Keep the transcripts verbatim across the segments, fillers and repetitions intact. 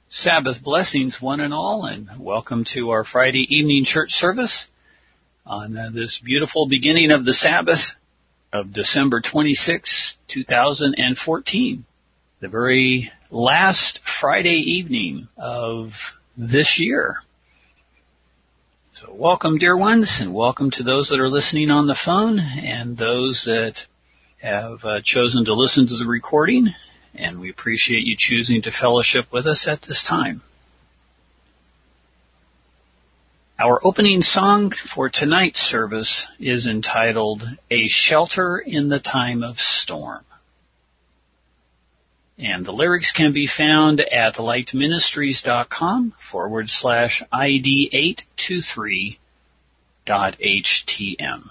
Sabbath blessings, one and all, and welcome to our Friday evening church service on uh, this beautiful beginning of the Sabbath of December twenty-sixth, two thousand fourteen, the very last Friday evening of this year. So welcome, dear ones, and welcome to those that are listening on the phone and those that have uh, chosen to listen to the recording. And we appreciate you choosing to fellowship with us at this time. Our opening song for tonight's service is entitled, A Shelter in the Time of Storm. And the lyrics can be found at lightministries.com forward slash ID eight two three dot HTM.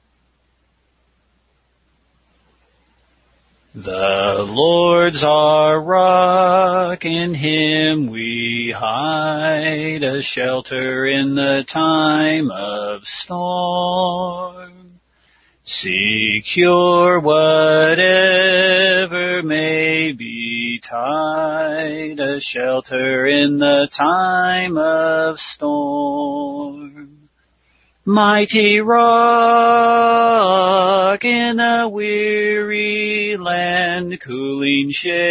The Lord's our rock, in Him we hide, a shelter in the time of storm. Secure whatever may betide, a shelter in the time of storm. Mighty rock in a weary land, cooling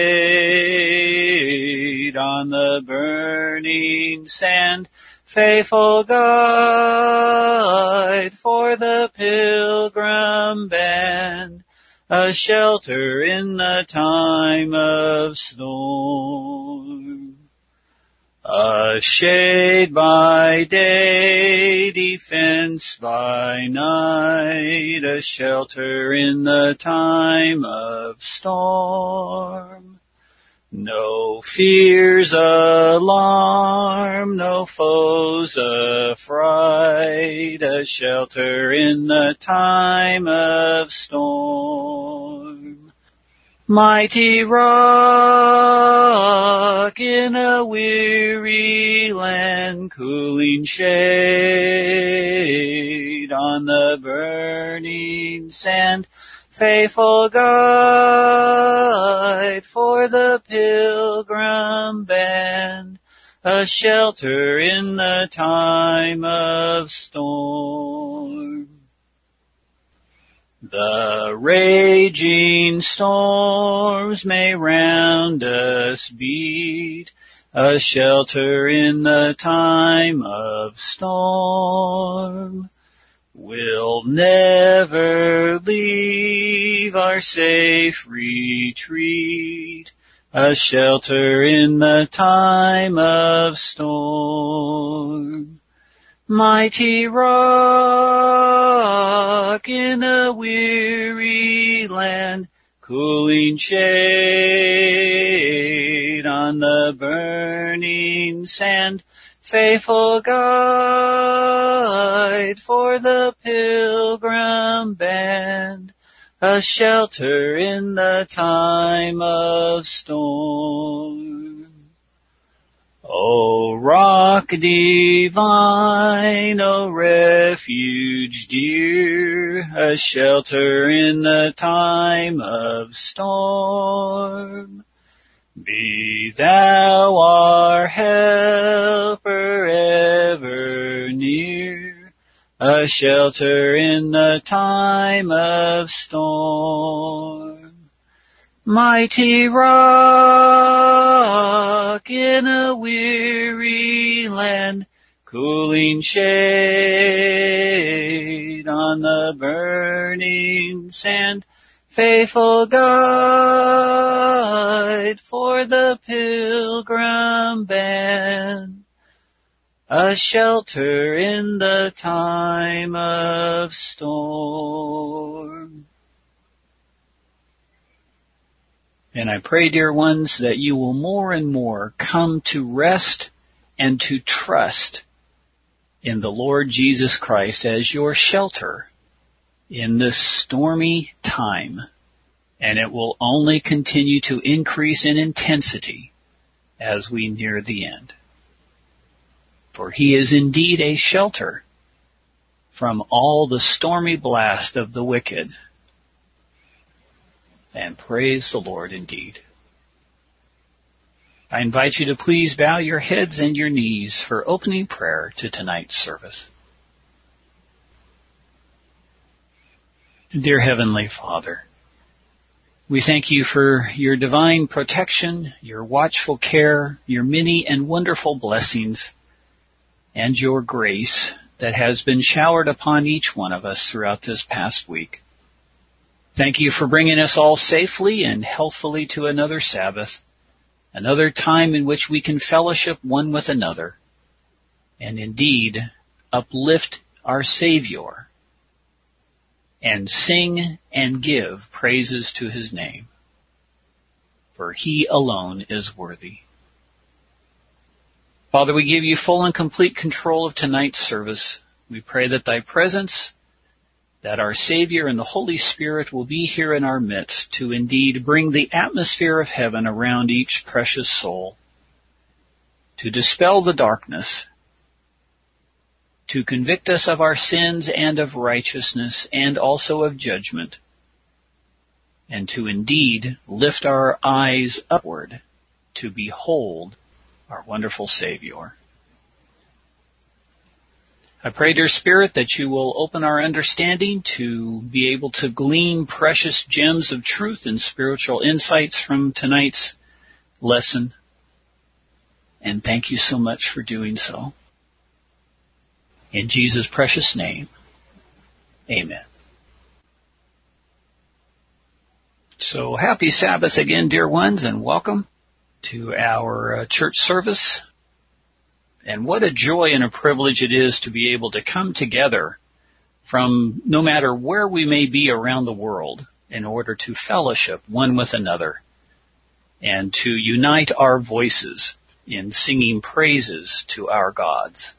shade on the burning sand, faithful guide for the pilgrim band, a shelter in the time of storm. A shade by day, defense by night, a shelter in the time of storm. No fears alarm, no foes affright, a shelter in the time of storm. Mighty rock in a weary land, cooling shade on the burning sand, faithful guide for the pilgrim band, a shelter in the time of storm. The raging storms may round us beat, a shelter in the time of storm. We'll never leave our safe retreat, a shelter in the time of storm. Mighty rock in a weary land, cooling shade on the burning sand, faithful guide for the pilgrim band, a shelter in the time of storm. O rock divine, O refuge dear, a shelter in the time of storm. Be thou our helper ever near, a shelter in the time of storm. Mighty rock in a weary land, cooling shade on the burning sand, faithful guide for the pilgrim band, a shelter in the time of storm. And I pray, dear ones, that you will more and more come to rest and to trust in the Lord Jesus Christ as your shelter in this stormy time. And it will only continue to increase in intensity as we near the end. For He is indeed a shelter from all the stormy blast of the wicked. And praise the Lord indeed. I invite you to please bow your heads and your knees for opening prayer to tonight's service. Dear Heavenly Father, we thank you for your divine protection, your watchful care, your many and wonderful blessings, and your grace that has been showered upon each one of us throughout this past week. Thank you for bringing us all safely and healthfully to another Sabbath, another time in which we can fellowship one with another, and indeed uplift our Savior, and sing and give praises to his name, for he alone is worthy. Father, we give you full and complete control of tonight's service. We pray that thy presence, that our Savior and the Holy Spirit will be here in our midst to indeed bring the atmosphere of heaven around each precious soul, to dispel the darkness, to convict us of our sins and of righteousness and also of judgment, and to indeed lift our eyes upward to behold our wonderful Savior. I pray, dear Spirit, that you will open our understanding to be able to glean precious gems of truth and spiritual insights from tonight's lesson. And thank you so much for doing so. In Jesus' precious name, amen. So happy Sabbath again, dear ones, and welcome to our uh, church service. And what a joy and a privilege it is to be able to come together from no matter where we may be around the world in order to fellowship one with another and to unite our voices in singing praises to our gods.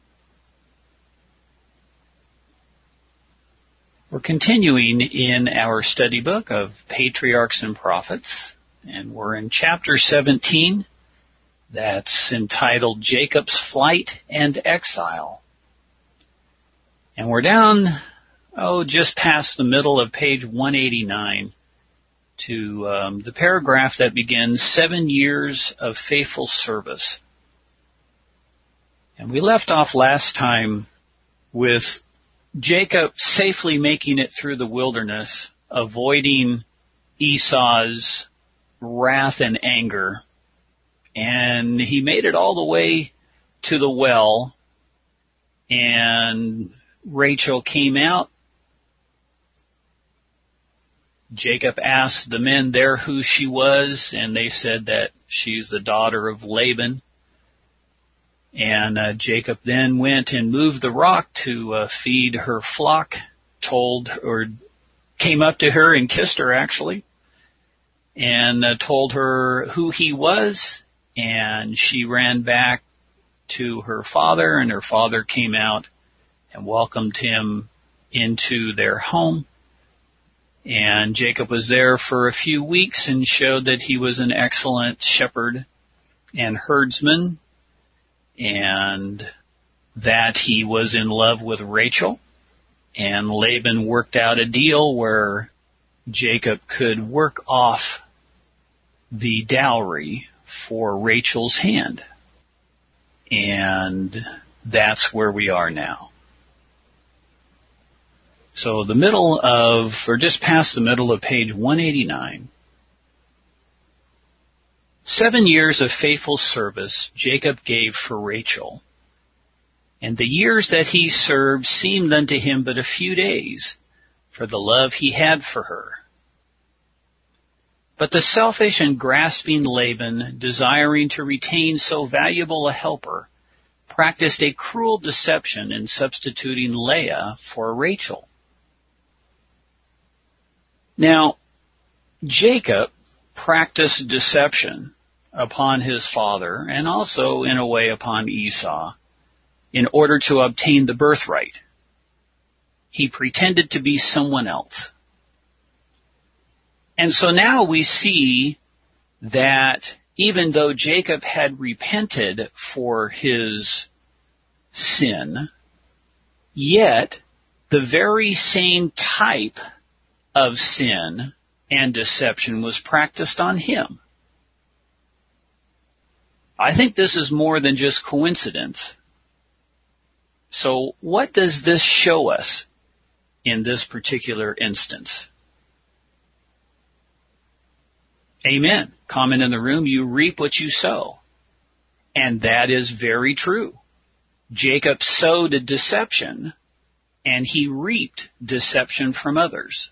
We're continuing in our study book of Patriarchs and Prophets, and we're in chapter seventeen. That's entitled Jacob's Flight and Exile. And we're down, oh, just past the middle of page one eighty-nine to um, the paragraph that begins, Seven Years of Faithful Service. And we left off last time with Jacob safely making it through the wilderness, avoiding Esau's wrath and anger. And he made it all the way to the well, and Rachel came out. Jacob asked the men there who she was, and they said that she's the daughter of Laban. And uh, Jacob then went and moved the rock to uh, feed her flock, told, or came up to her and kissed her actually, and uh, told her who he was. And she ran back to her father, and her father came out and welcomed him into their home. And Jacob was there for a few weeks and showed that he was an excellent shepherd and herdsman, and that he was in love with Rachel. And Laban worked out a deal where Jacob could work off the dowry for Rachel's hand. And that's where we are now. So the middle of, or just past the middle of page one eighty-nine. Seven years of faithful service Jacob gave for Rachel. And the years that he served seemed unto him but a few days, for the love he had for her. But the selfish and grasping Laban, desiring to retain so valuable a helper, practiced a cruel deception in substituting Leah for Rachel. Now, Jacob practiced deception upon his father and also, in a way, upon Esau in order to obtain the birthright. He pretended to be someone else. And so now we see that even though Jacob had repented for his sin, yet the very same type of sin and deception was practiced on him. I think this is more than just coincidence. So what does this show us in this particular instance? Amen. Comment in the room, you reap what you sow. And that is very true. Jacob sowed a deception, and he reaped deception from others.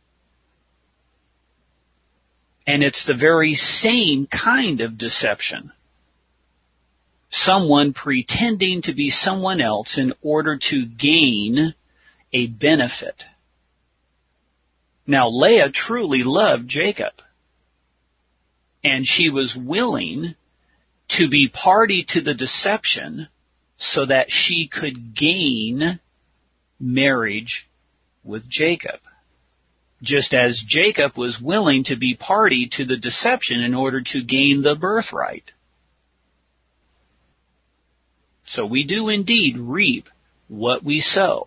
And it's the very same kind of deception. Someone pretending to be someone else in order to gain a benefit. Now, Leah truly loved Jacob, and she was willing to be party to the deception so that she could gain marriage with Jacob. Just as Jacob was willing to be party to the deception in order to gain the birthright. So we do indeed reap what we sow.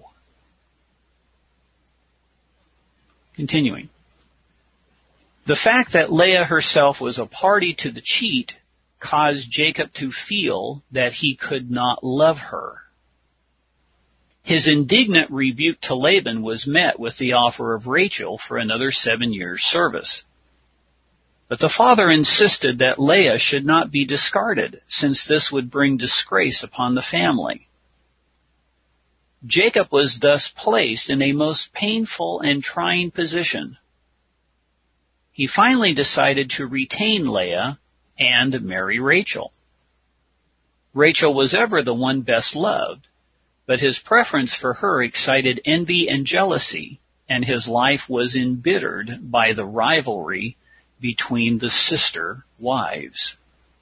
Continuing. The fact that Leah herself was a party to the cheat caused Jacob to feel that he could not love her. His indignant rebuke to Laban was met with the offer of Rachel for another seven years' service. But the father insisted that Leah should not be discarded, since this would bring disgrace upon the family. Jacob was thus placed in a most painful and trying position. He finally decided to retain Leah and marry Rachel. Rachel was ever the one best loved, but his preference for her excited envy and jealousy, and his life was embittered by the rivalry between the sister wives.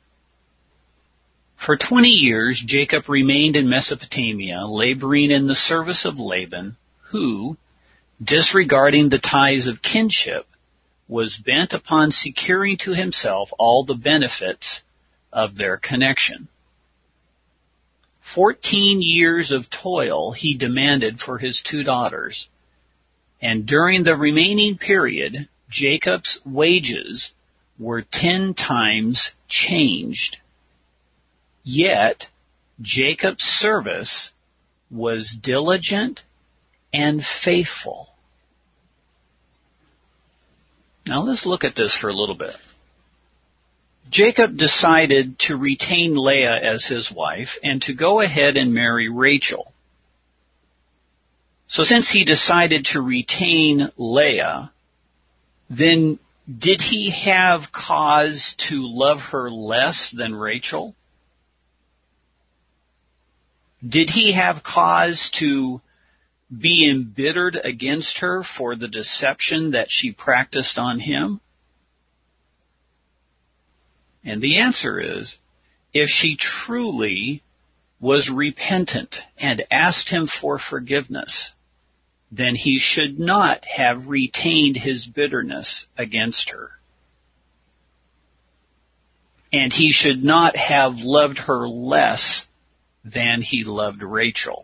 For twenty years, Jacob remained in Mesopotamia, laboring in the service of Laban, who, disregarding the ties of kinship, was bent upon securing to himself all the benefits of their connection. Fourteen years of toil he demanded for his two daughters, and during the remaining period, Jacob's wages were ten times changed. Yet, Jacob's service was diligent and faithful. Now let's look at this for a little bit. Jacob decided to retain Leah as his wife and to go ahead and marry Rachel. So since he decided to retain Leah, then did he have cause to love her less than Rachel? Did he have cause to be embittered against her for the deception that she practiced on him? And the answer is, if she truly was repentant and asked him for forgiveness, then he should not have retained his bitterness against her. And he should not have loved her less than he loved Rachel.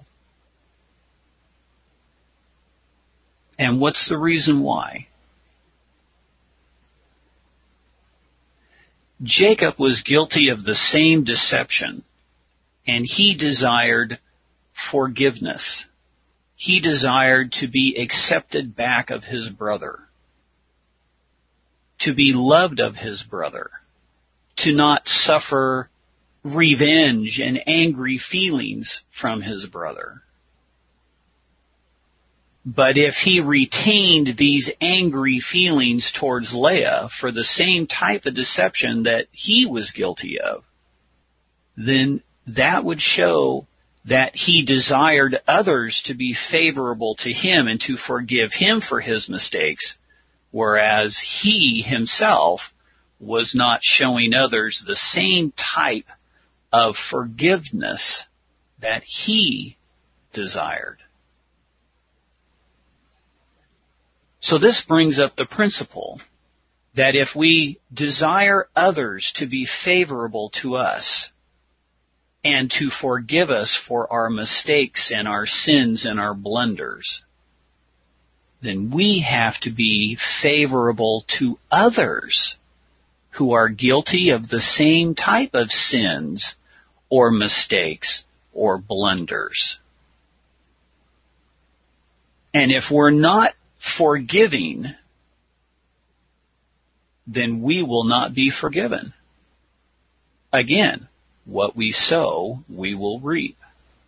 And what's the reason why? Jacob was guilty of the same deception, and he desired forgiveness. He desired to be accepted back of his brother, to be loved of his brother, to not suffer revenge and angry feelings from his brother. But if he retained these angry feelings towards Leah for the same type of deception that he was guilty of, then that would show that he desired others to be favorable to him and to forgive him for his mistakes, whereas he himself was not showing others the same type of forgiveness that he desired. So this brings up the principle that if we desire others to be favorable to us and to forgive us for our mistakes and our sins and our blunders, then we have to be favorable to others who are guilty of the same type of sins or mistakes or blunders. And if we're not forgiving, then we will not be forgiven. Again, what we sow, we will reap.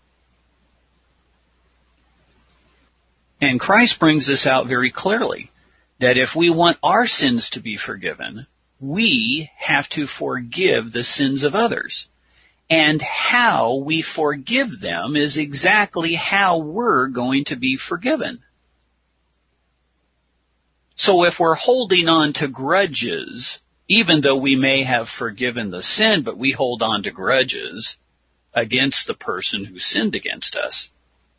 And Christ brings this out very clearly, that if we want our sins to be forgiven, we have to forgive the sins of others. And how we forgive them is exactly how we're going to be forgiven. So if we're holding on to grudges, even though we may have forgiven the sin, but we hold on to grudges against the person who sinned against us,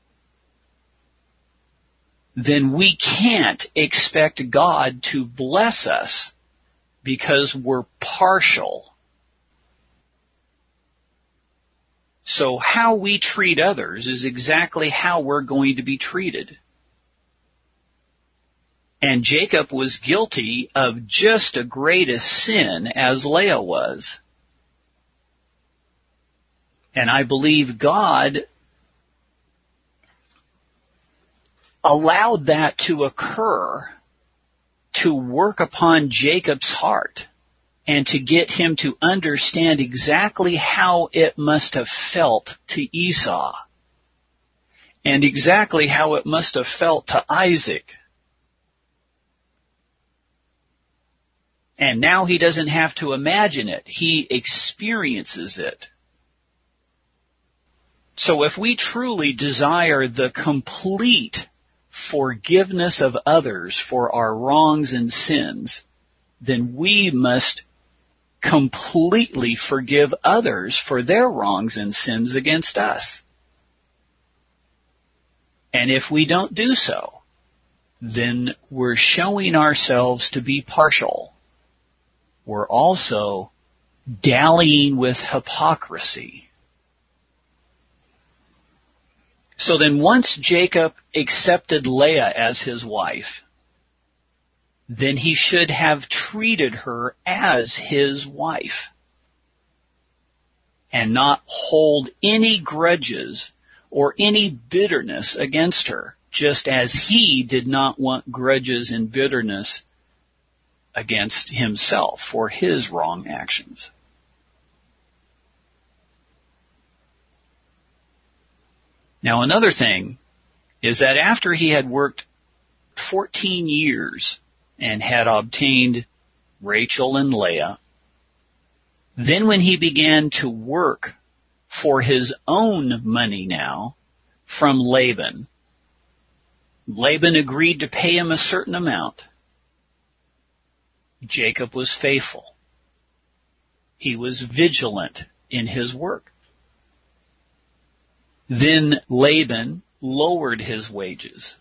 then we can't expect God to bless us because we're partial. So how we treat others is exactly how we're going to be treated. And Jacob was guilty of just as great a sin as Leah was. And I believe God allowed that to occur to work upon Jacob's heart and to get him to understand exactly how it must have felt to Esau and exactly how it must have felt to Isaac. And now he doesn't have to imagine it. He experiences it. So if we truly desire the complete forgiveness of others for our wrongs and sins, then we must completely forgive others for their wrongs and sins against us. And if we don't do so, then we're showing ourselves to be partial. We're also dallying with hypocrisy. So then once Jacob accepted Leah as his wife, then he should have treated her as his wife and not hold any grudges or any bitterness against her, just as he did not want grudges and bitterness against himself for his wrong actions. Now another thing is that after he had worked fourteen years and had obtained Rachel and Leah, then when he began to work for his own money now from Laban, Laban agreed to pay him a certain amount. Jacob was faithful. He was vigilant in his work. Then Laban lowered his wages.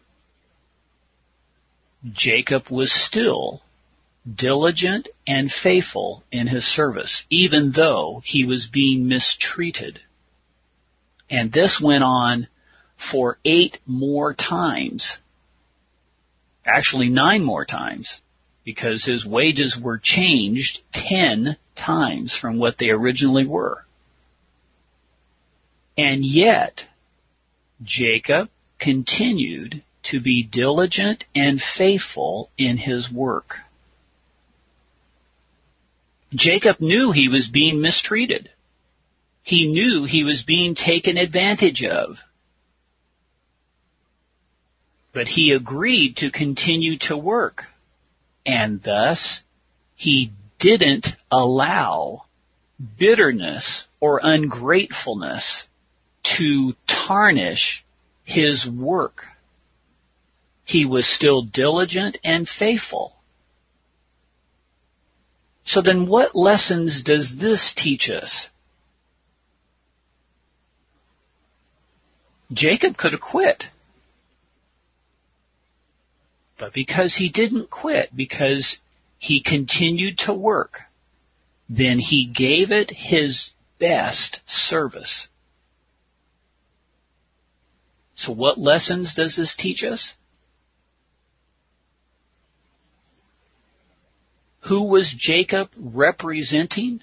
Jacob was still diligent and faithful in his service, even though he was being mistreated. And this went on for eight more times. Actually, nine more times, because his wages were changed ten times from what they originally were. And yet, Jacob continued to be diligent and faithful in his work. Jacob knew he was being mistreated. He knew he was being taken advantage of. But he agreed to continue to work. And thus, he didn't allow bitterness or ungratefulness to tarnish his work. He was still diligent and faithful. So then what lessons does this teach us? Jacob could have quit. But because he didn't quit, because he continued to work, then he gave it his best service. So what lessons does this teach us? Who was Jacob representing?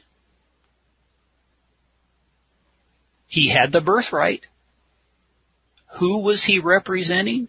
He had the birthright. Who was he representing?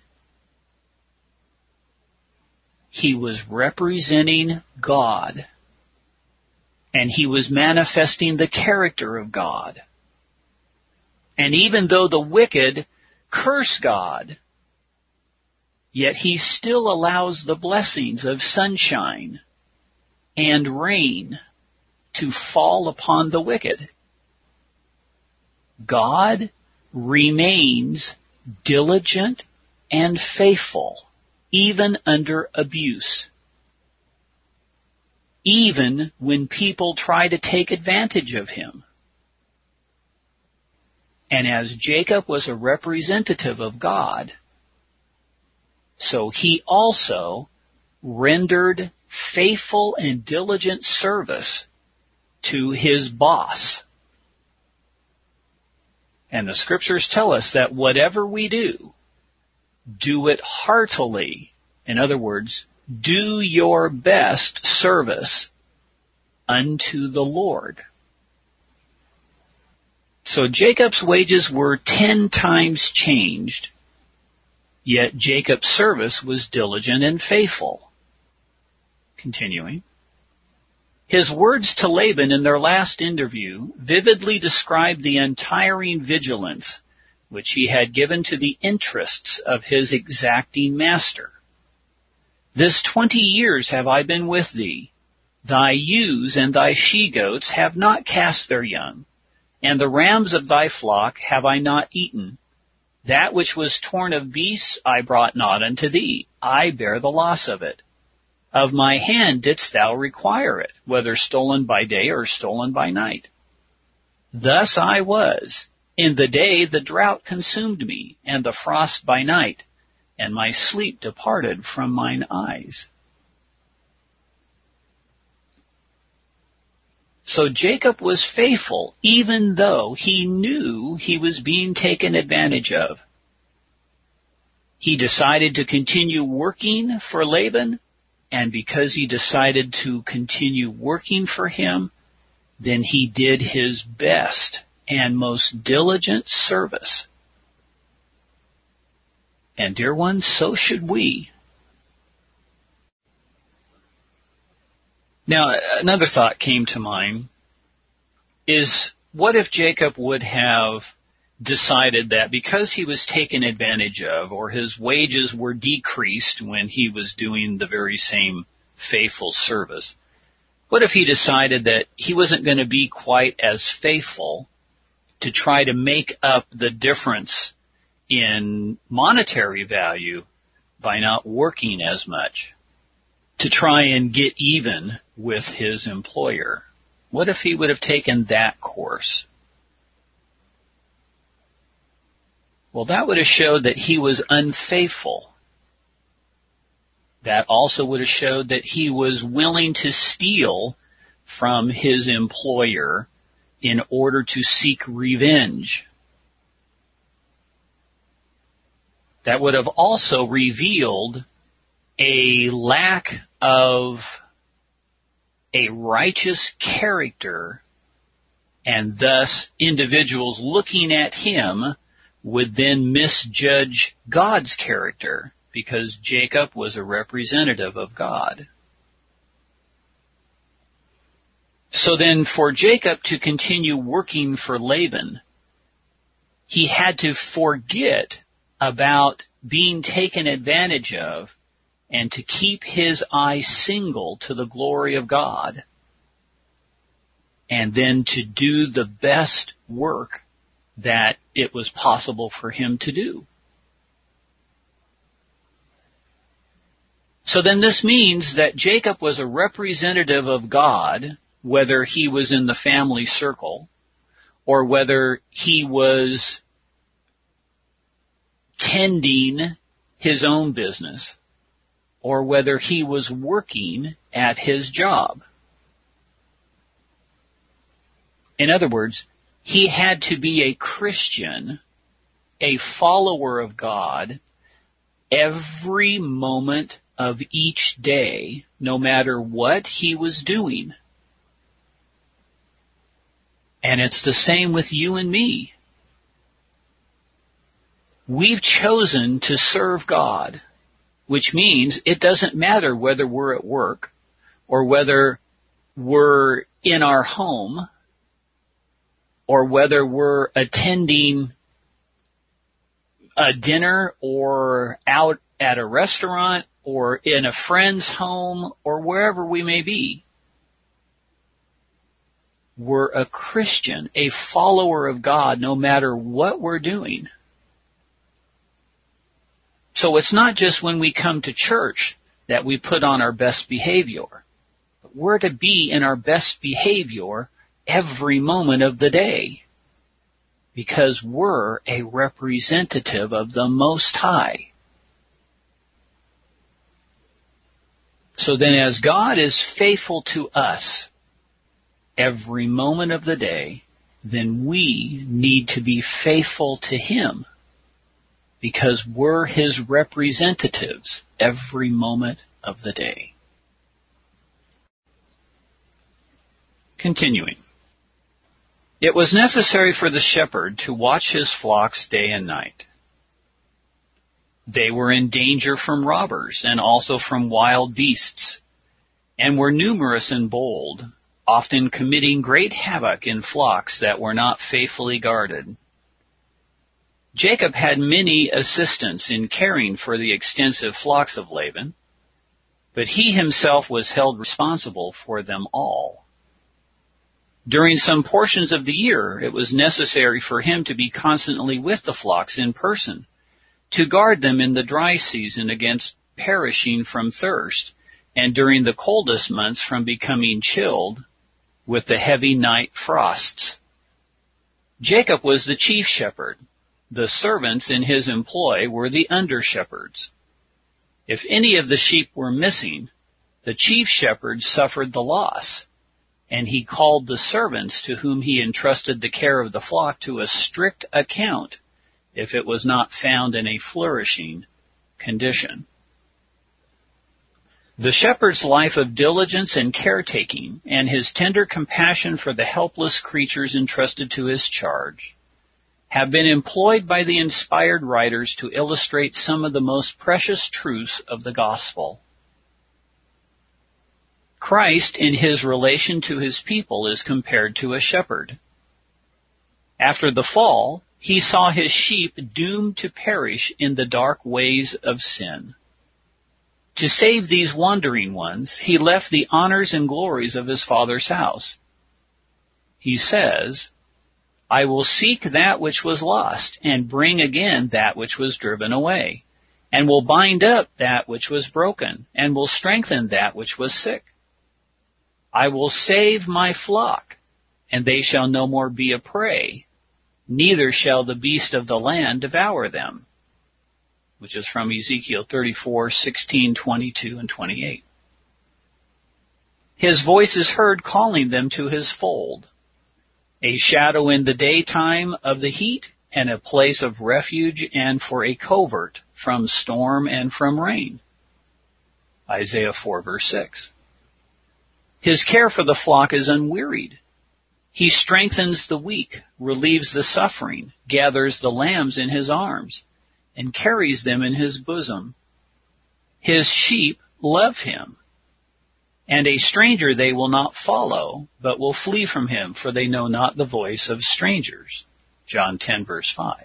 He was representing God. And he was manifesting the character of God. And even though the wicked curse God, yet he still allows the blessings of sunshine and rain to fall upon the wicked. God remains diligent and faithful, even under abuse. Even when people try to take advantage of him. And as Jacob was a representative of God, so he also rendered faithful and diligent service to his boss. And the scriptures tell us that whatever we do, do it heartily. In other words, do your best service unto the Lord. So Jacob's wages were ten times changed, yet Jacob's service was diligent and faithful. Continuing. His words to Laban in their last interview vividly describe the untiring vigilance which he had given to the interests of his exacting master. This twenty years have I been with thee. Thy ewes and thy she-goats have not cast their young, and the rams of thy flock have I not eaten. That which was torn of beasts I brought not unto thee. I bear the loss of it. Of my hand didst thou require it, whether stolen by day or stolen by night. Thus I was. In the day the drought consumed me, and the frost by night, and my sleep departed from mine eyes. So Jacob was faithful, even though he knew he was being taken advantage of. He decided to continue working for Laban, and because he decided to continue working for him, then he did his best and most diligent service. And dear ones, so should we. Now, another thought came to mind is, what if Jacob would have decided that because he was taken advantage of, or his wages were decreased when he was doing the very same faithful service, what if he decided that he wasn't going to be quite as faithful to try to make up the difference in monetary value by not working as much, to try and get even with his employer? What if he would have taken that course? Well, that would have showed that he was unfaithful. That also would have showed that he was willing to steal from his employer in order to seek revenge. That would have also revealed a lack of a righteous character, and thus individuals looking at him would then misjudge God's character, because Jacob was a representative of God. So then for Jacob to continue working for Laban, he had to forget about being taken advantage of and to keep his eye single to the glory of God, and then to do the best work that it was possible for him to do. So then this means that Jacob was a representative of God, whether he was in the family circle or whether he was tending his own business, or whether he was working at his job. In other words, he had to be a Christian, a follower of God, every moment of each day, no matter what he was doing. And it's the same with you and me. We've chosen to serve God, which means it doesn't matter whether we're at work or whether we're in our home or whether we're attending a dinner or out at a restaurant or in a friend's home or wherever we may be. We're a Christian, a follower of God, no matter what we're doing. So it's not just when we come to church that we put on our best behavior. We're to be in our best behavior every moment of the day because we're a representative of the Most High. So then as God is faithful to us every moment of the day, then we need to be faithful to Him because we're His representatives every moment of the day. Continuing. It was necessary for the shepherd to watch his flocks day and night. They were in danger from robbers and also from wild beasts, and were numerous and bold, often committing great havoc in flocks that were not faithfully guarded. Jacob had many assistants in caring for the extensive flocks of Laban, but he himself was held responsible for them all. During some portions of the year, it was necessary for him to be constantly with the flocks in person, to guard them in the dry season against perishing from thirst, and during the coldest months from becoming chilled with the heavy night frosts. Jacob was the chief shepherd. The servants in his employ were the under-shepherds. If any of the sheep were missing, the chief shepherd suffered the loss, and he called the servants to whom he entrusted the care of the flock to a strict account if it was not found in a flourishing condition. The shepherd's life of diligence and caretaking and his tender compassion for the helpless creatures entrusted to his charge have been employed by the inspired writers to illustrate some of the most precious truths of the gospel. Christ, in his relation to his people, is compared to a shepherd. After the fall, he saw his sheep doomed to perish in the dark ways of sin. To save these wandering ones, he left the honors and glories of his Father's house. He says, I will seek that which was lost, and bring again that which was driven away, and will bind up that which was broken, and will strengthen that which was sick. I will save my flock, and they shall no more be a prey, neither shall the beast of the land devour them. Which is from Ezekiel thirty-four, sixteen, twenty-two, and twenty-eight. His voice is heard calling them to his fold, a shadow in the daytime of the heat, and a place of refuge and for a covert from storm and from rain. Isaiah four, verse six. His care for the flock is unwearied. He strengthens the weak, relieves the suffering, gathers the lambs in his arms, and carries them in his bosom. His sheep love him, and a stranger they will not follow, but will flee from him, for they know not the voice of strangers. John ten, verse five.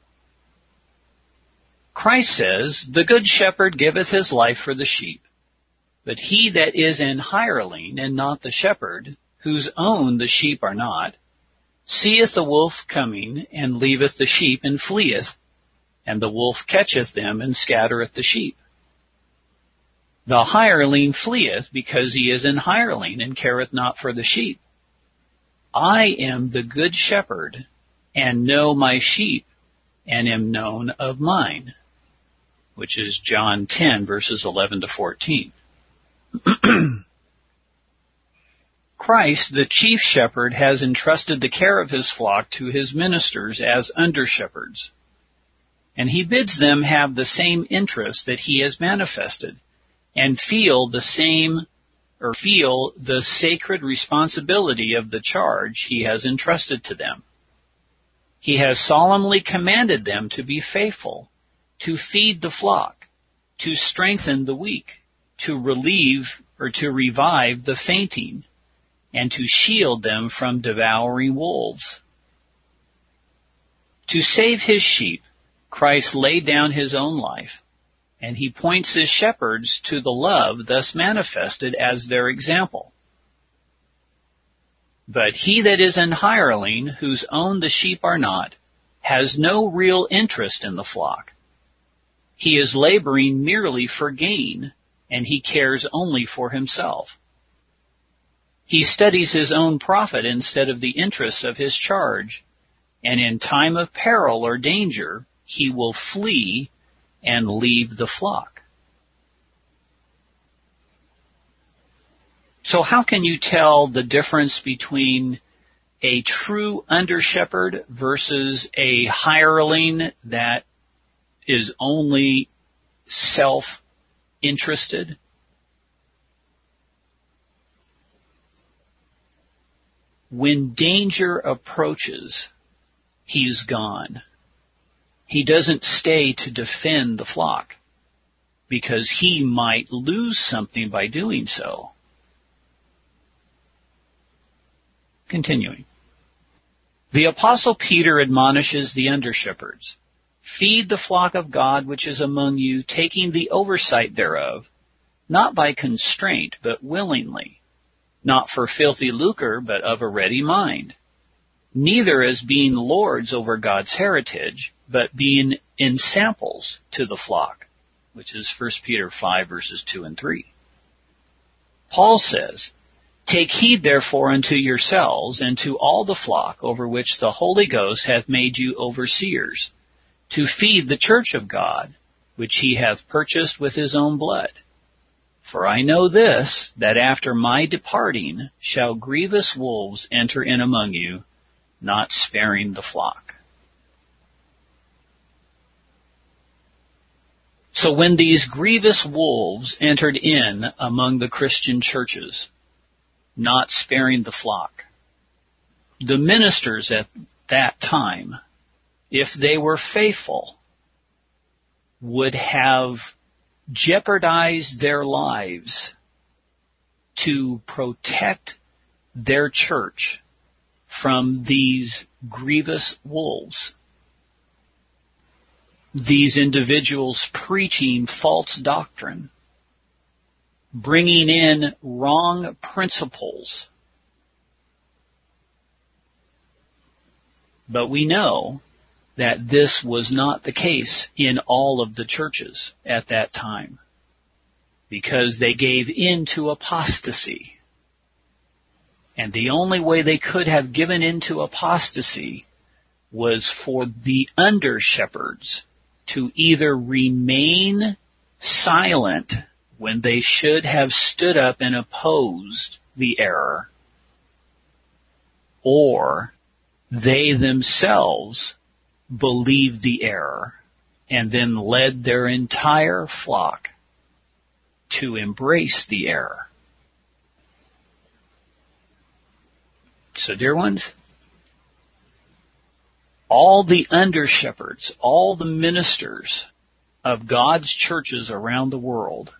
Christ says, the good shepherd giveth his life for the sheep. But he that is an hireling, and not the shepherd, whose own the sheep are not, seeth the wolf coming, and leaveth the sheep, and fleeth, and the wolf catcheth them, and scattereth the sheep. The hireling fleeth, because he is an hireling, and careth not for the sheep. I am the good shepherd, and know my sheep, and am known of mine. Which is John ten, verses eleven to fourteen. Christ, the chief shepherd, has entrusted the care of his flock to his ministers as under-shepherds, and he bids them have the same interest that he has manifested, and feel the same or feel the sacred responsibility of the charge he has entrusted to them. He has solemnly commanded them to be faithful, to feed the flock, to strengthen the weak, to relieve or to revive the fainting, and to shield them from devouring wolves. To save his sheep, Christ laid down his own life, and he points his shepherds to the love thus manifested as their example. But he that is an hireling, whose own the sheep are not, has no real interest in the flock. He is laboring merely for gain, and he cares only for himself. He studies his own profit instead of the interests of his charge, and in time of peril or danger, he will flee and leave the flock. So how can you tell the difference between a true under-shepherd versus a hireling that is only self-interested? When danger approaches, he's gone. He doesn't stay to defend the flock because he might lose something by doing so. Continuing. The Apostle Peter admonishes the under-shepherds, "Feed the flock of God which is among you, taking the oversight thereof, not by constraint, but willingly, not for filthy lucre, but of a ready mind, neither as being lords over God's heritage, but being ensamples to the flock," which is First Peter five, verses two and three. Paul says, "Take heed therefore unto yourselves and to all the flock over which the Holy Ghost hath made you overseers, to feed the church of God, which he hath purchased with his own blood. For I know this, that after my departing shall grievous wolves enter in among you, not sparing the flock." So when these grievous wolves entered in among the Christian churches, not sparing the flock, the ministers at that time, if they were faithful, would have jeopardized their lives to protect their church from these grievous wolves. These individuals preaching false doctrine, bringing in wrong principles. But we know that this was not the case in all of the churches at that time, because they gave in to apostasy. And the only way they could have given in to apostasy was for the under-shepherds to either remain silent when they should have stood up and opposed the error, or they themselves believed the error and then led their entire flock to embrace the error. So, dear ones, all the under-shepherds, all the ministers of God's churches around the world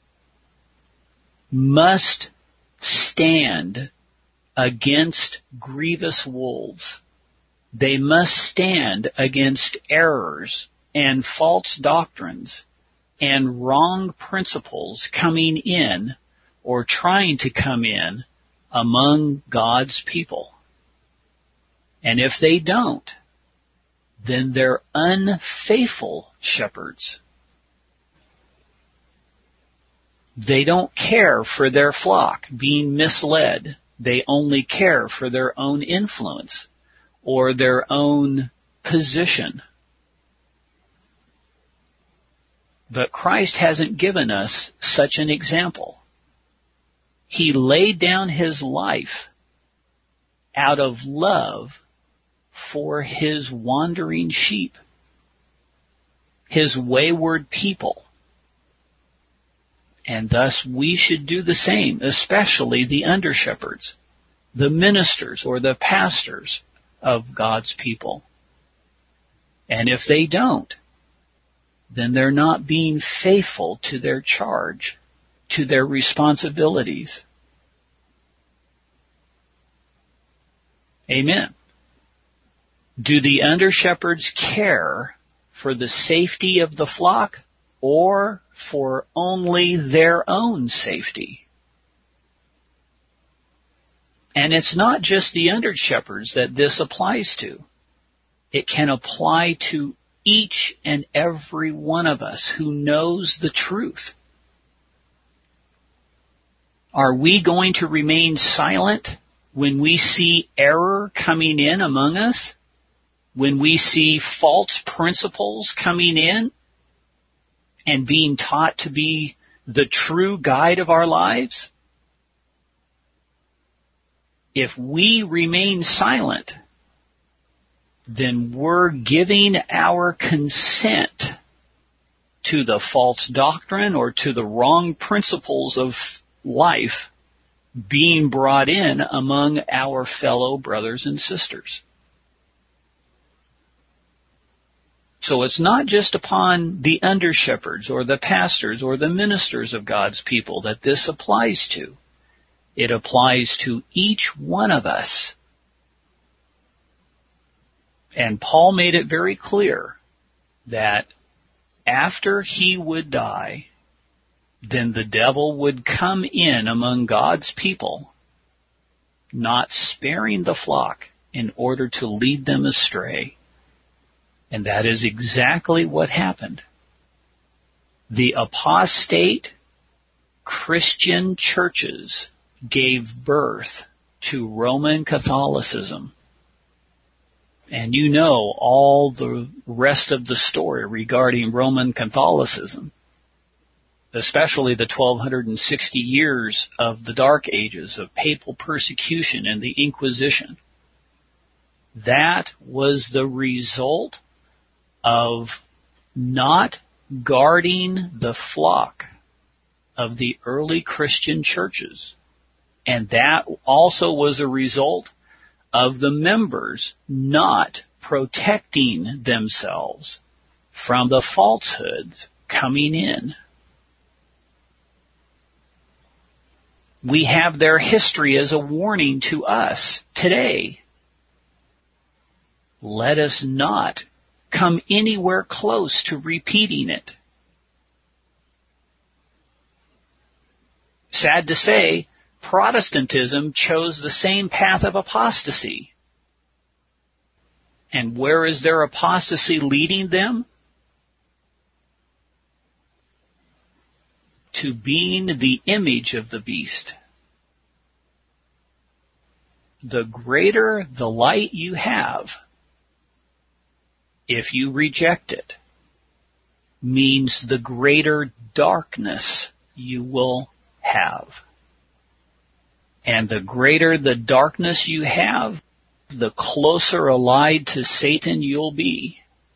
must stand against grievous wolves. They must stand against errors and false doctrines and wrong principles coming in or trying to come in among God's people. And if they don't, then they're unfaithful shepherds. They don't care for their flock being misled. They only care for their own influence or their own position. But Christ hasn't given us such an example. He laid down his life out of love for his wandering sheep, his wayward people. And thus we should do the same, especially the under-shepherds, the ministers or the pastors of God's people. And if they don't, then they're not being faithful to their charge, to their responsibilities. Amen. Do the under-shepherds care for the safety of the flock or for only their own safety? And it's not just the under-shepherds that this applies to. It can apply to each and every one of us who knows the truth. Are we going to remain silent when we see error coming in among us? When we see false principles coming in and being taught to be the true guide of our lives? If we remain silent, then we're giving our consent to the false doctrine or to the wrong principles of life being brought in among our fellow brothers and sisters. So it's not just upon the under-shepherds or the pastors or the ministers of God's people that this applies to. It applies to each one of us. And Paul made it very clear that after he would die, then the devil would come in among God's people, not sparing the flock in order to lead them astray. And that is exactly what happened. The apostate Christian churches gave birth to Roman Catholicism. And you know all the rest of the story regarding Roman Catholicism, especially the twelve sixty years of the Dark Ages of papal persecution and the Inquisition. That was the result of not guarding the flock of the early Christian churches. And that also was a result of the members not protecting themselves from the falsehoods coming in. We have their history as a warning to us today. Let us not come anywhere close to repeating it. Sad to say, Protestantism chose the same path of apostasy. And where is their apostasy leading them? To being the image of the beast. The greater the light you have, if you reject it, means the greater darkness you will have. And the greater the darkness you have, the closer allied to Satan you'll be.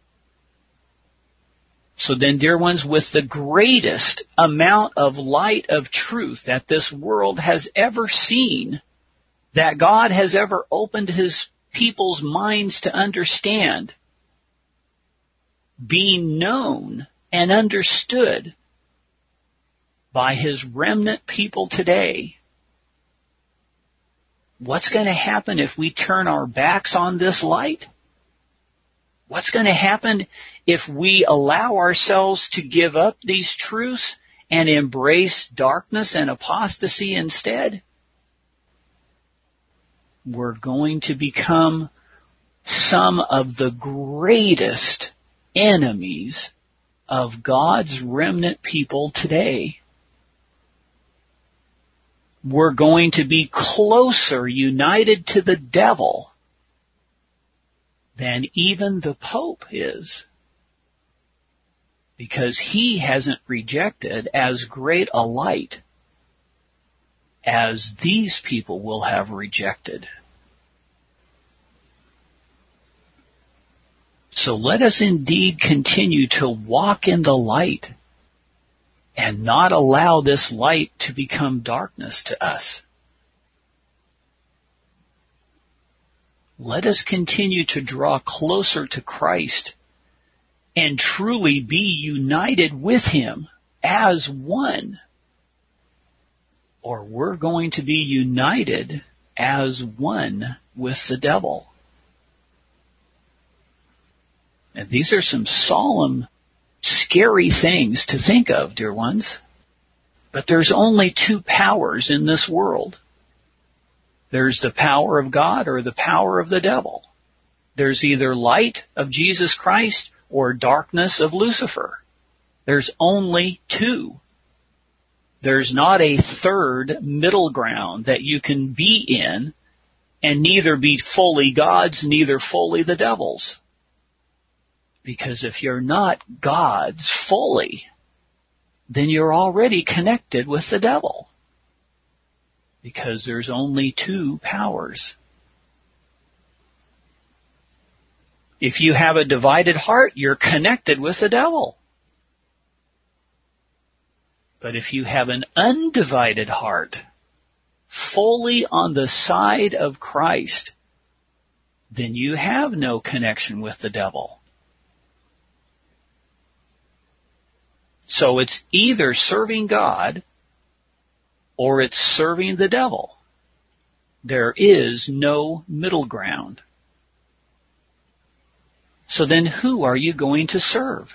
So then, dear ones, with the greatest amount of light of truth that this world has ever seen, that God has ever opened His people's minds to understand, being known and understood by His remnant people today, what's going to happen if we turn our backs on this light? What's going to happen if we allow ourselves to give up these truths and embrace darkness and apostasy instead? We're going to become some of the greatest enemies of God's remnant people today. We're going to be closer united to the devil than even the Pope is, because he hasn't rejected as great a light as these people will have rejected. So let us indeed continue to walk in the light, and not allow this light to become darkness to us. Let us continue to draw closer to Christ and truly be united with Him as one. Or we're going to be united as one with the devil. And these are some solemn, scary things to think of, dear ones. But there's only two powers in this world. There's the power of God or the power of the devil. There's either light of Jesus Christ or darkness of Lucifer. There's only two. There's not a third middle ground that you can be in and neither be fully God's, neither fully the devil's. Because if you're not God's fully, then you're already connected with the devil. Because there's only two powers. If you have a divided heart, you're connected with the devil. But if you have an undivided heart, fully on the side of Christ, then you have no connection with the devil. So it's either serving God or it's serving the devil. There is no middle ground. So then who are you going to serve?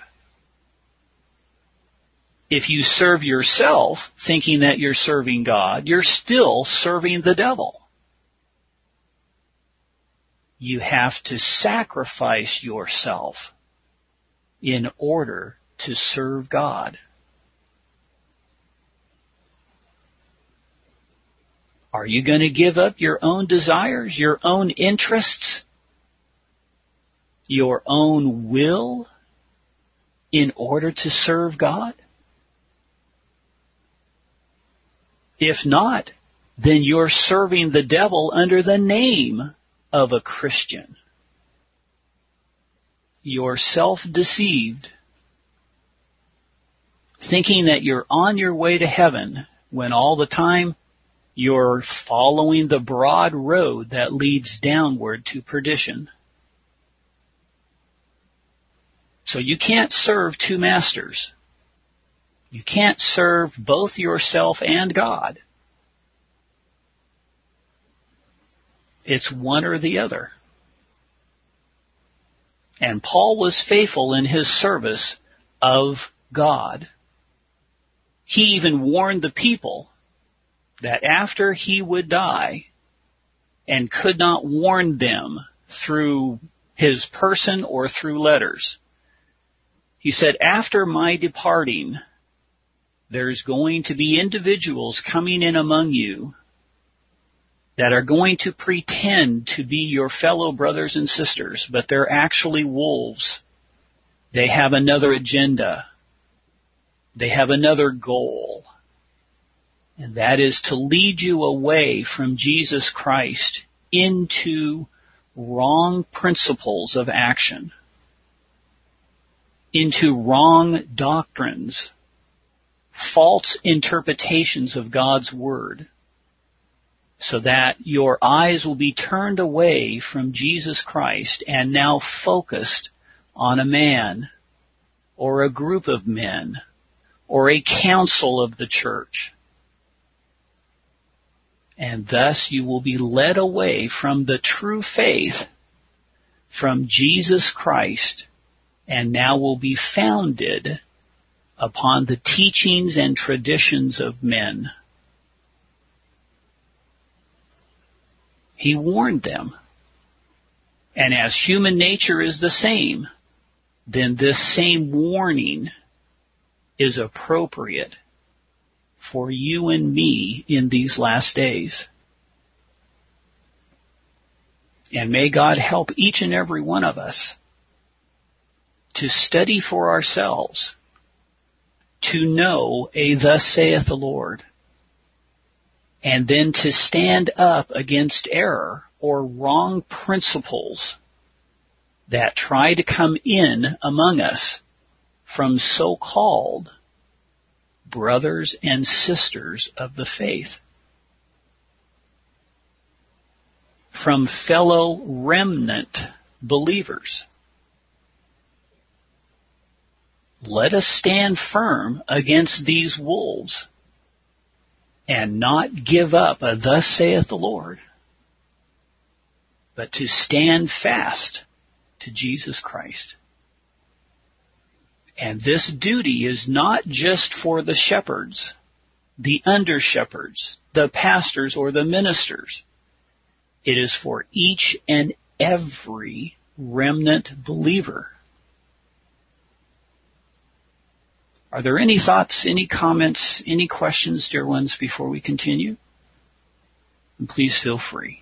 If you serve yourself thinking that you're serving God, you're still serving the devil. You have to sacrifice yourself in order to serve God. Are you going to give up your own desires, your own interests, your own will in order to serve God? If not, then you're serving the devil under the name of a Christian. You're self-deceived, thinking that you're on your way to heaven when all the time you're following the broad road that leads downward to perdition. So you can't serve two masters. You can't serve both yourself and God. It's one or the other. And Paul was faithful in his service of God. He even warned the people that after he would die and could not warn them through his person or through letters, he said, after my departing, there's going to be individuals coming in among you that are going to pretend to be your fellow brothers and sisters, but they're actually wolves. They have another agenda. They have another goal. And that is to lead you away from Jesus Christ into wrong principles of action, into wrong doctrines, false interpretations of God's Word, so that your eyes will be turned away from Jesus Christ and now focused on a man or a group of men or a council of the church. And thus you will be led away from the true faith, from Jesus Christ, and now will be founded upon the teachings and traditions of men. He warned them. And as human nature is the same, then this same warning is appropriate for you and me in these last days. And may God help each and every one of us to study for ourselves, to know a thus saith the Lord, and then to stand up against error or wrong principles that try to come in among us from so-called brothers and sisters of the faith, from fellow remnant believers. Let us stand firm against these wolves and not give up a thus saith the Lord, but to stand fast to Jesus Christ. And this duty is not just for the shepherds, the under-shepherds, the pastors, or the ministers. It is for each and every remnant believer. Are there any thoughts, any comments, any questions, dear ones, before we continue? And please feel free.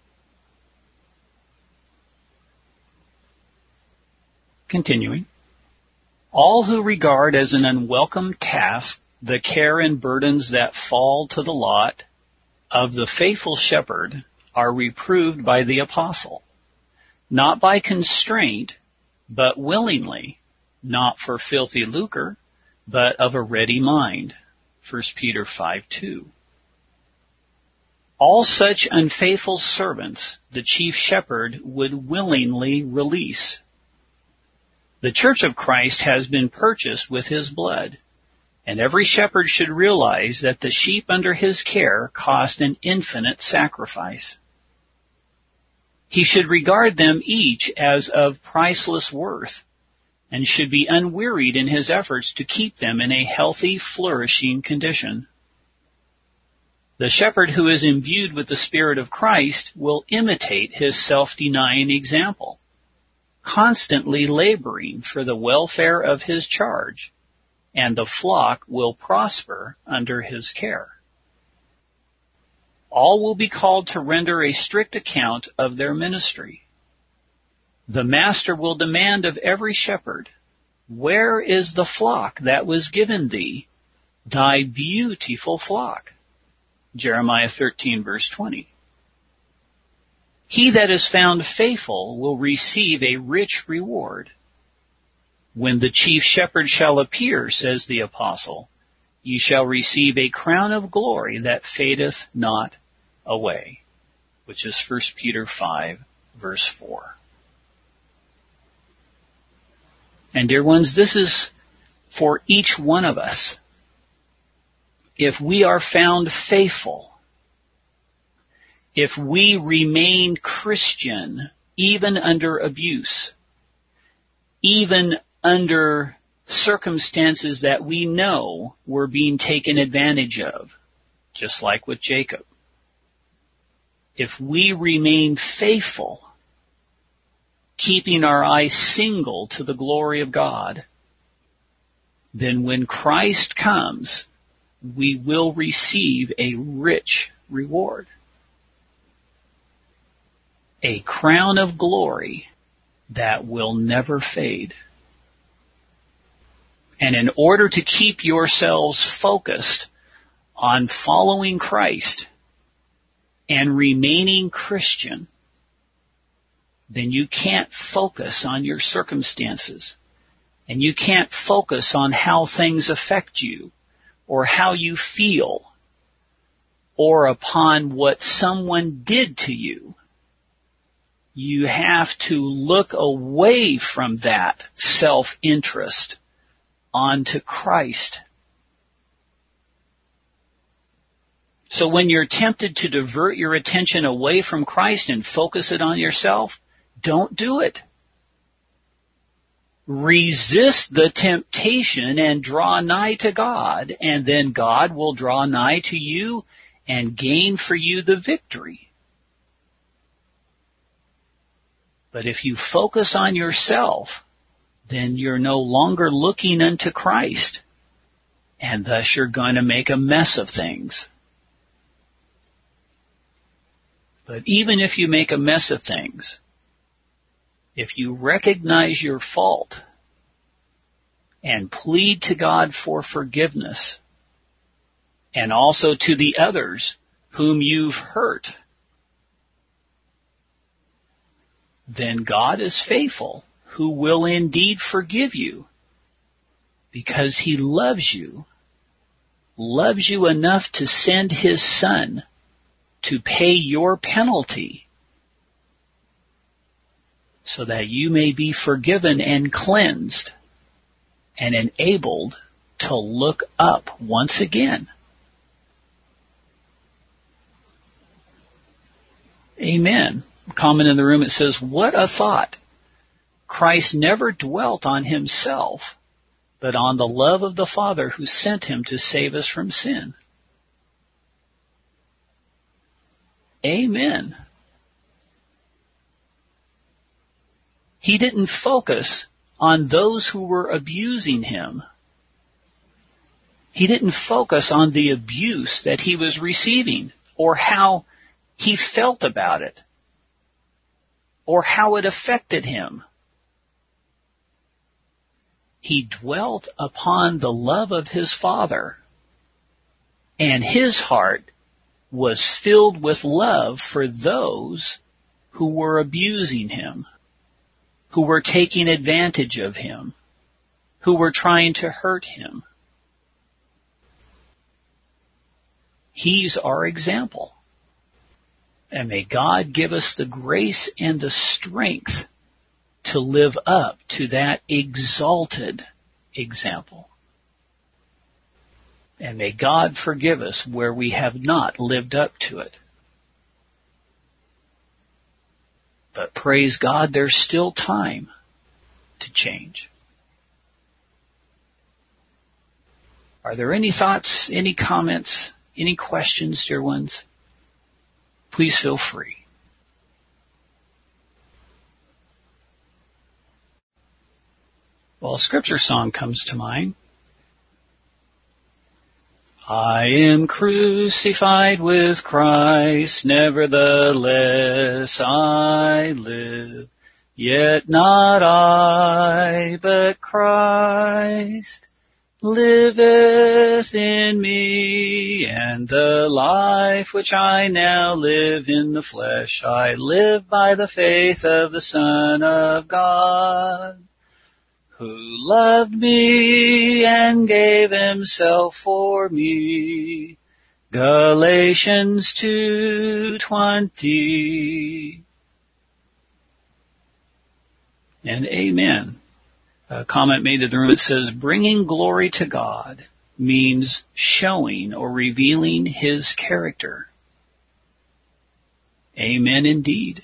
Continuing. All who regard as an unwelcome task the care and burdens that fall to the lot of the faithful shepherd are reproved by the apostle, not by constraint, but willingly, not for filthy lucre, but of a ready mind. First Peter five two. All such unfaithful servants the chief shepherd would willingly release. The church of Christ has been purchased with his blood, and every shepherd should realize that the sheep under his care cost an infinite sacrifice. He should regard them each as of priceless worth, and should be unwearied in his efforts to keep them in a healthy, flourishing condition. The shepherd who is imbued with the Spirit of Christ will imitate his self-denying example, constantly laboring for the welfare of his charge, and the flock will prosper under his care. All will be called to render a strict account of their ministry. The master will demand of every shepherd, "Where is the flock that was given thee, thy beautiful flock?" Jeremiah thirteen, verse twenty. He that is found faithful will receive a rich reward. When the chief shepherd shall appear, says the apostle, ye shall receive a crown of glory that fadeth not away, which is First Peter five, verse four. And dear ones, this is for each one of us. If we are found faithful, if we remain Christian, even under abuse, even under circumstances that we know we're being taken advantage of, just like with Jacob. If we remain faithful, keeping our eyes single to the glory of God, then when Christ comes, we will receive a rich reward. A crown of glory that will never fade. And in order to keep yourselves focused on following Christ and remaining Christian, then you can't focus on your circumstances, and you can't focus on how things affect you, or how you feel, or upon what someone did to you. You have to look away from that self-interest onto Christ. So when you're tempted to divert your attention away from Christ and focus it on yourself, don't do it. Resist the temptation and draw nigh to God, and then God will draw nigh to you and gain for you the victory. But if you focus on yourself, then you're no longer looking unto Christ, and thus you're going to make a mess of things. But even if you make a mess of things, if you recognize your fault and plead to God for forgiveness, and also to the others whom you've hurt, then God is faithful, who will indeed forgive you, because He loves you loves you enough to send his Son to pay your penalty so that you may be forgiven and cleansed and enabled to look up once again. Amen. Comment in the room, it says, what a thought. Christ never dwelt on himself, but on the love of the Father who sent him to save us from sin. Amen. He didn't focus on those who were abusing him. He didn't focus on the abuse that he was receiving or how he felt about it or how it affected him. He dwelt upon the love of his Father, and his heart was filled with love for those who were abusing him, who were taking advantage of him, who were trying to hurt him. He's our example. And may God give us the grace and the strength to live up to that exalted example. And may God forgive us where we have not lived up to it. But praise God, there's still time to change. Are there any thoughts, any comments, any questions, dear ones? Please feel free. Well, a scripture song comes to mind. I am crucified with Christ, nevertheless I live. Yet not I, but Christ liveth in me, and the life which I now live in the flesh, I live by the faith of the Son of God, who loved me and gave himself for me. Galatians two twenty. And amen. A comment made in the room, it says, bringing glory to God means showing or revealing his character. Amen indeed.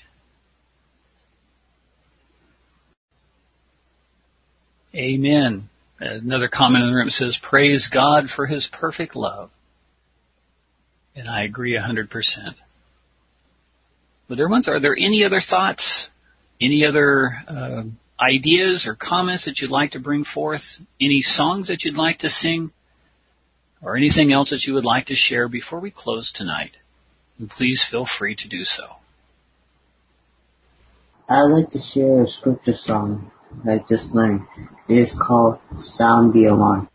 Amen. Another comment in the room says, praise God for his perfect love. And I agree one hundred percent. But there ones, are there any other thoughts, any other uh, ideas or comments that you'd like to bring forth? Any songs that you'd like to sing? Or anything else that you would like to share before we close tonight? And please feel free to do so. I'd like to share a scripture song I just learned. It is called Sound the Alarm.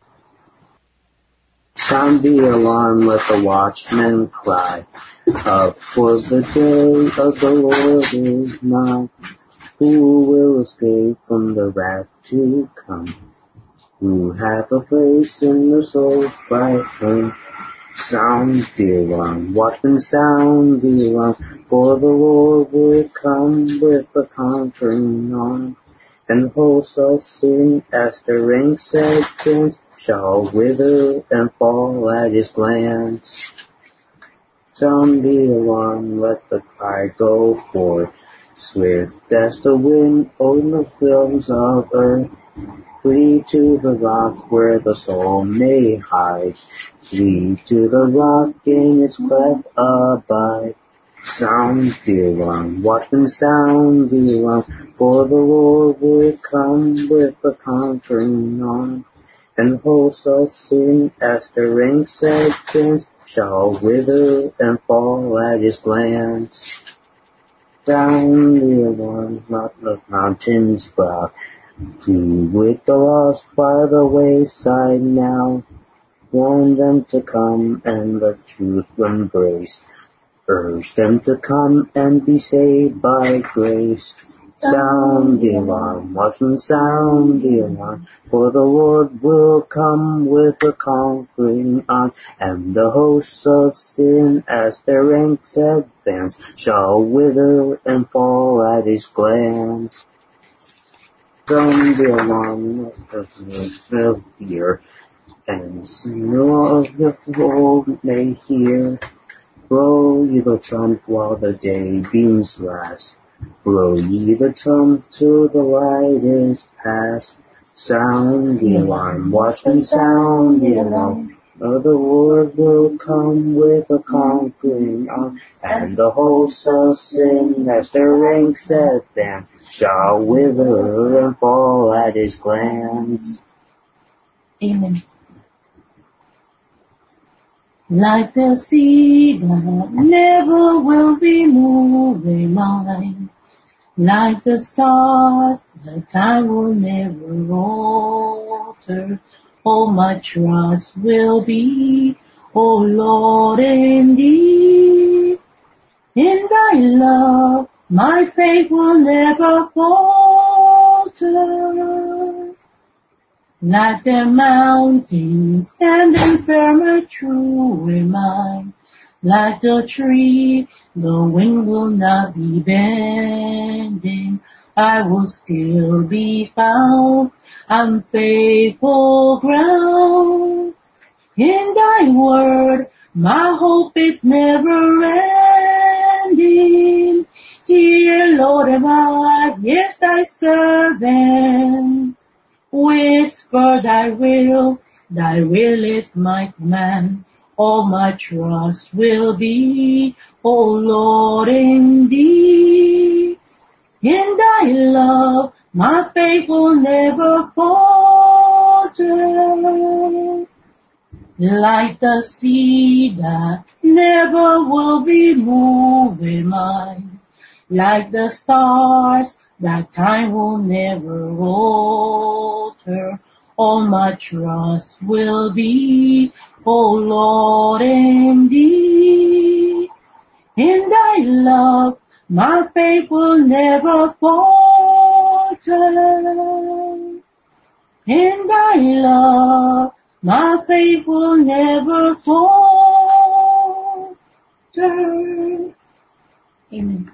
Sound the alarm, let the watchmen cry, up for the day of the Lord is nigh. Who will escape from the wrath to come? Who have a place in the soul's bright home? Sound the alarm, watchmen, sound the alarm, for the Lord would come with a conquering arm. And the whole shall sing as the ranks advance, shall wither and fall at his glance. Sound the alarm, let the cry go forth, swift as the wind on the films of earth. Flee to the rock where the soul may hide, flee to the rock in its cleft abide. Sound the alarm, watchmen, sound the alarm, for the Lord would come with a conquering arm. And the whole shall sing as the ranks advance, shall wither and fall at his glance. Sound the alarm, not the mountains brow, plead with the lost by the wayside now. Warn them to come and the truth embrace. Urge them to come and be saved by grace. Sound the alarm, watchmen, sound the alarm, for the Lord will come with a conquering arm, and the hosts of sin, as their ranks advance, shall wither and fall at his glance. Sound the alarm, let the earth fear, and snow of the fold may hear. Blow ye the trump while the day beams last. Blow ye the trump till the light is past. Sound the alarm, watchmen, sound the alarm. For the Lord will come with a conquering arm, and the hosts of sin, as their ranks advance, shall wither and fall at his glance. Amen. Like the sea that never will be moving on, like the stars that time will never alter, all my trust will be, O Lord, in thee. In thy love my faith will never falter. Like the mountains standing firm and true remain, like the tree, the wind will not be bending. I will still be found on faithful ground. In thy word, my hope is never ending. Here, Lord, am I, yes, thy servant. Whisper thy will, thy will is my command. All my trust will be, O Lord, in thee. In thy love, my faith will never falter. Like the sea that never will be moved in mine, like the stars that time will never alter, all my trust will be, O Lord, in thee. In thy love, my faith will never falter. In thy love, my faith will never falter. Amen.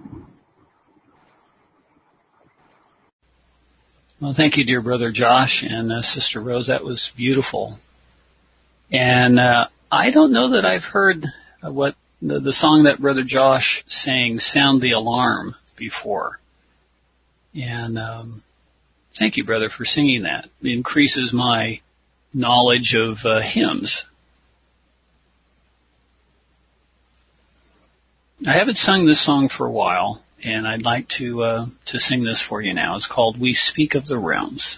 Well, thank you, dear Brother Josh and uh, Sister Rose. That was beautiful. And uh, I don't know that I've heard uh, what the, the song that Brother Josh sang, Sound the Alarm, before. And um, thank you, brother, for singing that. It increases my knowledge of uh, hymns. I haven't sung this song for a while, and I'd like to uh, to sing this for you now. It's called We Speak of the Realms.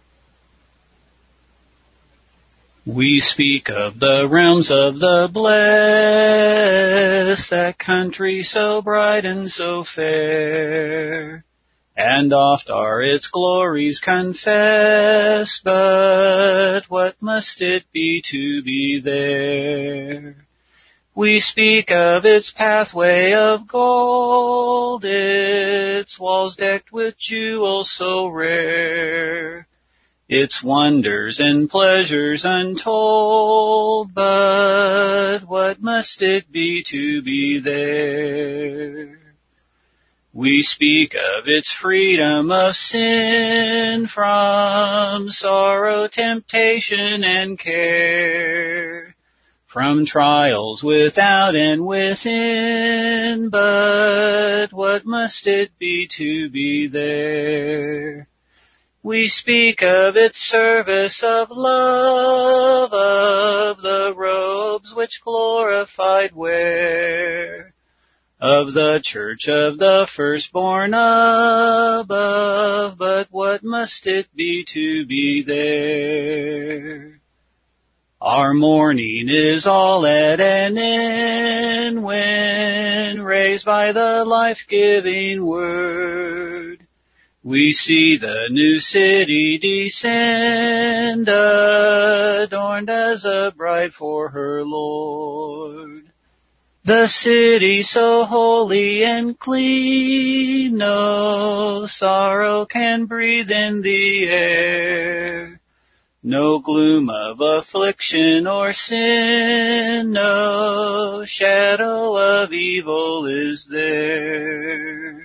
We speak of the realms of the blessed, that country so bright and so fair, and oft are its glories confessed, but what must it be to be there? We speak of its pathway of gold, its walls decked with jewels so rare, its wonders and pleasures untold, but what must it be to be there? We speak of its freedom of sin, from sorrow, temptation, and care, from trials without and within, but what must it be to be there? We speak of its service of love, of the robes which glorified wear, of the church of the firstborn above, but what must it be to be there? Our mourning is all at an end when, raised by the life-giving word, we see the new city descend, adorned as a bride for her Lord. The city so holy and clean, no sorrow can breathe in the air. No gloom of affliction or sin, no shadow of evil is there.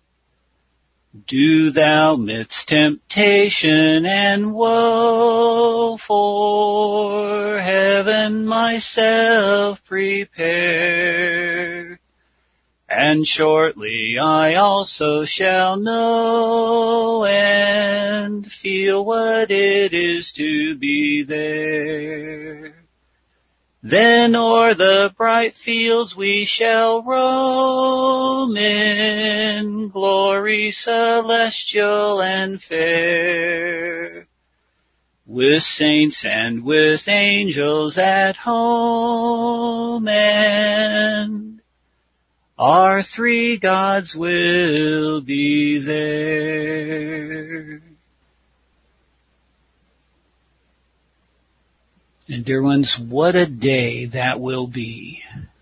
Do thou midst temptation and woe for heaven myself prepare. And shortly I also shall know and feel what it is to be there. Then o'er the bright fields we shall roam in glory celestial and fair, with saints and with angels at home, and our three gods will be there. And dear ones, what a day that will be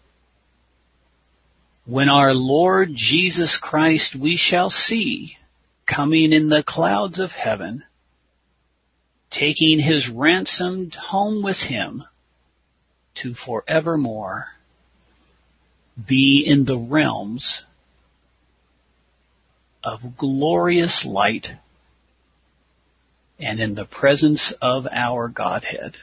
when our Lord Jesus Christ we shall see coming in the clouds of heaven, taking his ransomed home with him to forevermore be in the realms of glorious light and in the presence of our Godhead.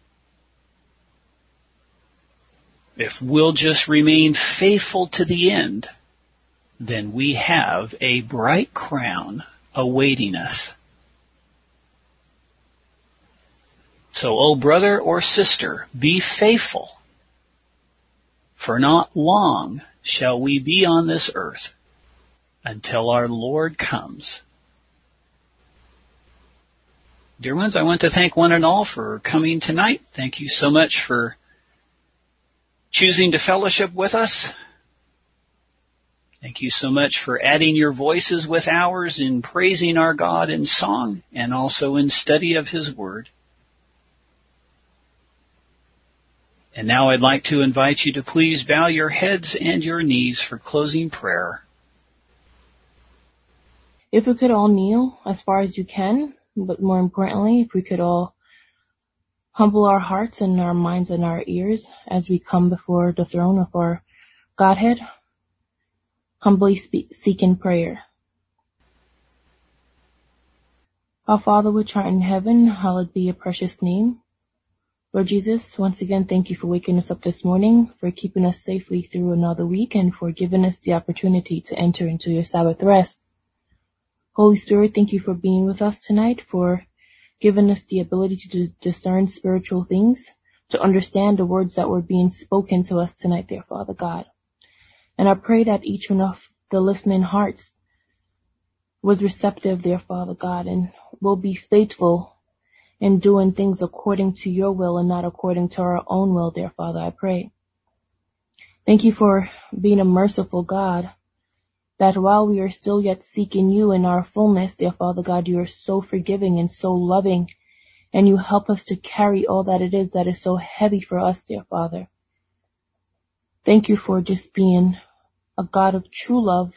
If we'll just remain faithful to the end, then we have a bright crown awaiting us. So, oh brother or sister, be faithful, for not long shall we be on this earth until our Lord comes. Dear ones, I want to thank one and all for coming tonight. Thank you so much for choosing to fellowship with us. Thank you so much for adding your voices with ours in praising our God in song and also in study of his word. And now I'd like to invite you to please bow your heads and your knees for closing prayer. If we could all kneel as far as you can, but more importantly, if we could all humble our hearts and our minds and our ears as we come before the throne of our Godhead, humbly speak, seek in prayer. Our Father which art in heaven, hallowed be your precious name. Lord Jesus, once again, thank you for waking us up this morning, for keeping us safely through another week, and for giving us the opportunity to enter into your Sabbath rest. Holy Spirit, thank you for being with us tonight, for giving us the ability to discern spiritual things, to understand the words that were being spoken to us tonight, dear Father God. And I pray that each one of the listening hearts was receptive, dear Father God, and will be faithful in doing things according to your will and not according to our own will, dear Father, I pray. Thank you for being a merciful God, that while we are still yet seeking you in our fullness, dear Father God, you are so forgiving and so loving, and you help us to carry all that it is that is so heavy for us, dear Father. Thank you for just being a God of true love.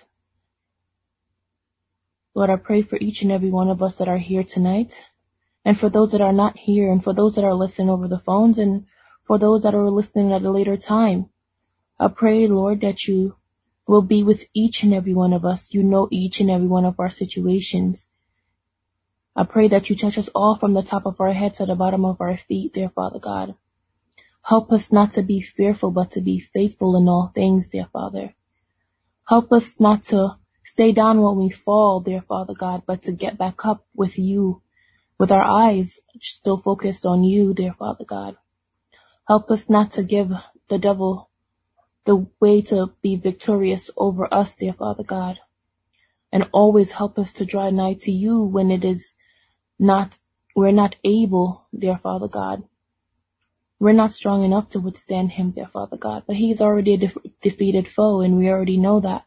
Lord, I pray for each and every one of us that are here tonight, and for those that are not here, and for those that are listening over the phones, and for those that are listening at a later time. I pray, Lord, that you will be with each and every one of us. You know each and every one of our situations. I pray that you touch us all from the top of our head to the bottom of our feet, dear Father God. Help us not to be fearful, but to be faithful in all things, dear Father. Help us not to stay down when we fall, dear Father God, but to get back up with you, with our eyes still focused on you, dear Father God. Help us not to give the devil the way to be victorious over us, dear Father God. And always help us to draw nigh to you when it is not, we're not able, dear Father God. We're not strong enough to withstand him, dear Father God. But he's already a de- defeated foe, and we already know that.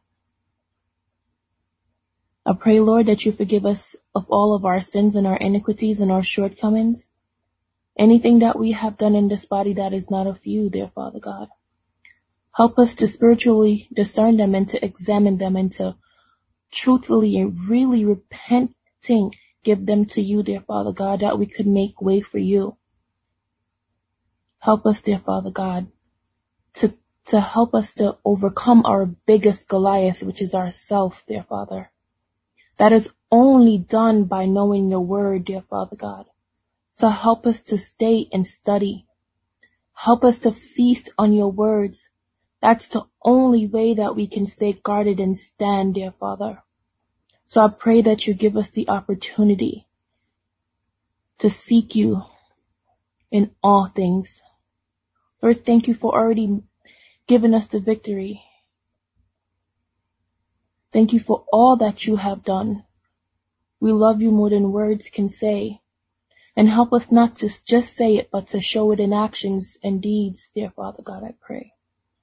I pray, Lord, that you forgive us of all of our sins and our iniquities and our shortcomings. Anything that we have done in this body that is not of you, dear Father God. Help us to spiritually discern them and to examine them and to truthfully and really repenting give them to you, dear Father God, that we could make way for you. Help us, dear Father God, to, to help us to overcome our biggest Goliath, which is ourself, dear Father. That is only done by knowing your word, dear Father God. So help us to stay and study. Help us to feast on your words. That's the only way that we can stay guarded and stand, dear Father. So I pray that you give us the opportunity to seek you in all things. Lord, thank you for already giving us the victory. Thank you for all that you have done. We love you more than words can say. And help us not to just say it, but to show it in actions and deeds, dear Father God, I pray.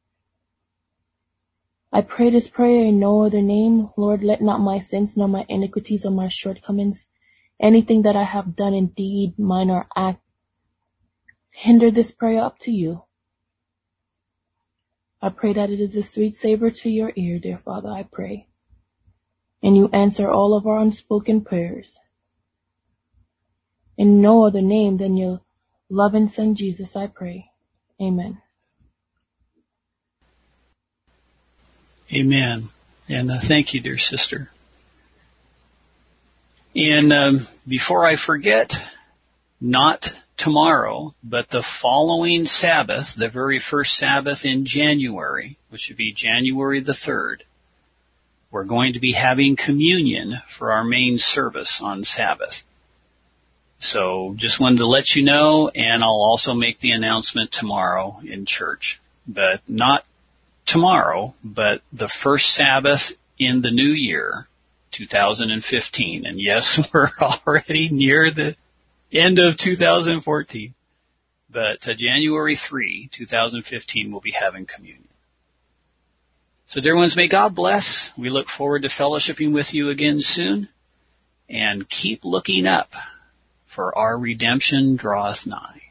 I pray this prayer in no other name. Lord, let not my sins, nor my iniquities, or my shortcomings, anything that I have done in deed, mind, or act, hinder this prayer up to you. I pray that it is a sweet savor to your ear, dear Father, I pray. And you answer all of our unspoken prayers. In no other name than your loving Son, Jesus, I pray. Amen. Amen. And uh, thank you, dear sister. And um, before I forget, not tomorrow, but the following Sabbath, the very first Sabbath in January, which would be January the third, we're going to be having communion for our main service on Sabbath. So just wanted to let you know, and I'll also make the announcement tomorrow in church. But not tomorrow, but the first Sabbath in the new year, two thousand fifteen. And yes, we're already near the end of two thousand fourteen. But uh, January third, twenty fifteen, we'll be having communion. So dear ones, may God bless. We look forward to fellowshipping with you again soon. And keep looking up, for our redemption draweth nigh.